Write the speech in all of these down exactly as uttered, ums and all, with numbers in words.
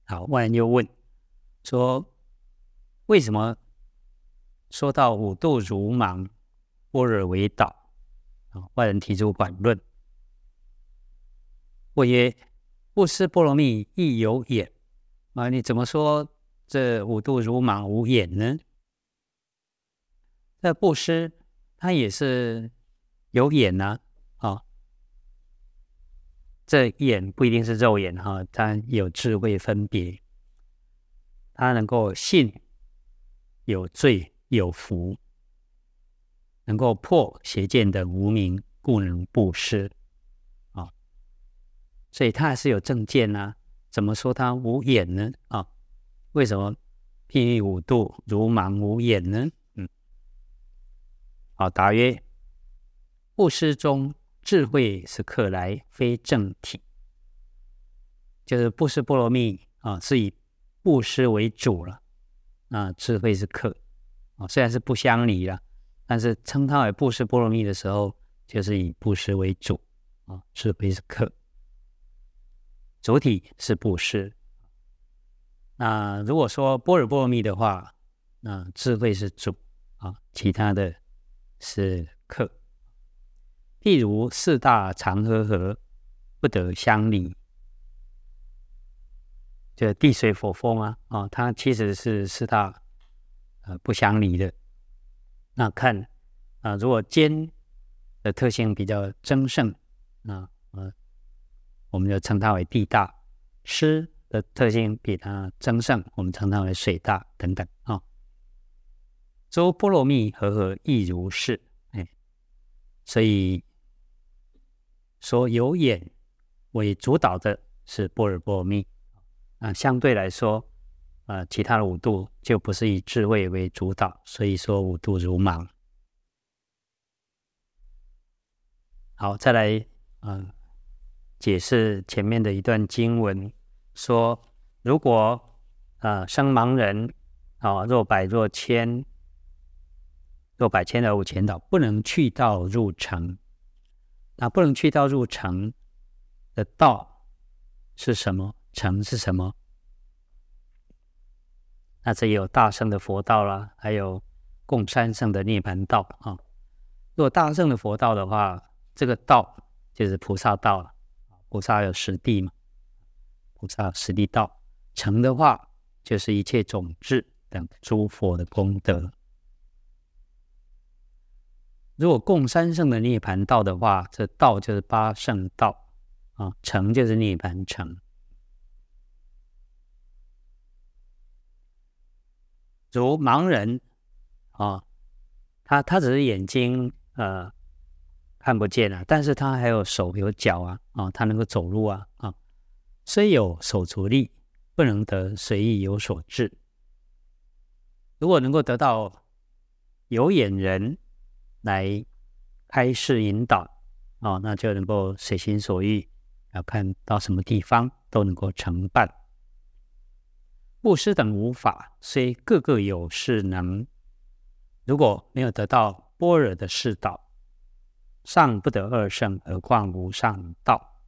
好，外人又问说，为什么说到五度如盲，般若为导？外人提出反论。我曰：布施波罗蜜亦有眼啊！你怎么说这五度如盲无眼呢？这布施它也是有眼啊，啊这眼不一定是肉眼哈、啊，它有智慧分别，它能够信有罪有福，能够破邪见的无明，故能布施啊。所以它还是有正见啊。怎么说它无眼呢？啊，为什么譬喻五度如盲无眼呢？嗯，好，答曰：布施中智慧是客来，非正体。就是布施波罗蜜啊，是以布施为主了，啊，智慧是客啊，虽然是不相离了，但是称它为布施波罗蜜的时候，就是以布施为主啊，智慧是客，主体是布施。那如果说般若波罗蜜的话，那智慧是主啊，其他的是客。譬如四大常和合，不得相离。就地水火风啊，哦，它其实是四大呃不相离的。那看啊、呃，如果坚的特性比较争胜啊，呃，我们就称它为地大；湿的特性比它争胜，我们称它为水大等等啊。诸波罗蜜和合亦如是，哎，所以说有眼为主导的是般若波罗蜜。啊，相对来说，呃，其他的五度就不是以智慧为主导，所以说五度如盲。好，再来，嗯、呃，解释前面的一段经文，说如果呃生盲人，哦，若百若千，若百千而无前导，不能去道入城。那不能去道入城的道是什么？城是什么？那这也有大乘的佛道啦，还有共三乘的涅槃道啊。如果大乘的佛道的话，这个道就是菩萨道了。菩萨有十地嘛，菩萨有十地道。乘的话，就是一切种智等诸佛的功德。如果共三乘的涅槃道的话，这道就是八乘道啊，乘就是涅槃乘。如盲人啊，他他只是眼睛呃看不见啊，但是他还有手有脚啊，啊，他能够走路啊，啊，虽有手足力，不能得随意有所至。如果能够得到有眼人来开示引导啊，那就能够随心所欲，要看到什么地方都能够承办。布施等无法，虽个个有势能，如果没有得到般若的示导，尚不得二圣，何况无上道？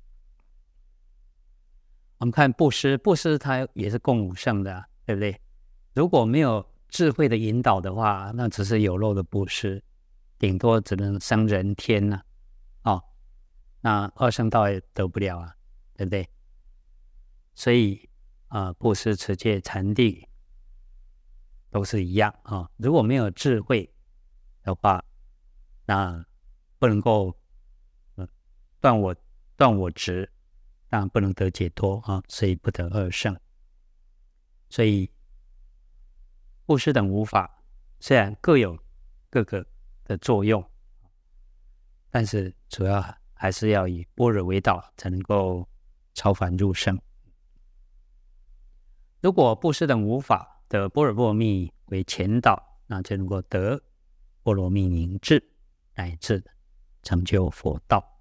我们看布施，布施它也是共五圣的、啊，对不对？如果没有智慧的引导的话，那只是有漏的布施，顶多只能生人天啊，哦，那二圣道也得不了啊，对不对？所以啊、呃，布施、持戒、禅定都是一样啊、哦。如果没有智慧的话，那不能够呃断我断我执，当然不能得解脱啊、哦，所以不得二圣。所以布施等无法虽然各有各个的作用，但是主要还是要以般若为导，才能够超凡入圣。如果布施等无法得般若波罗蜜为前导，那就能够得波罗蜜明智，乃至成就佛道。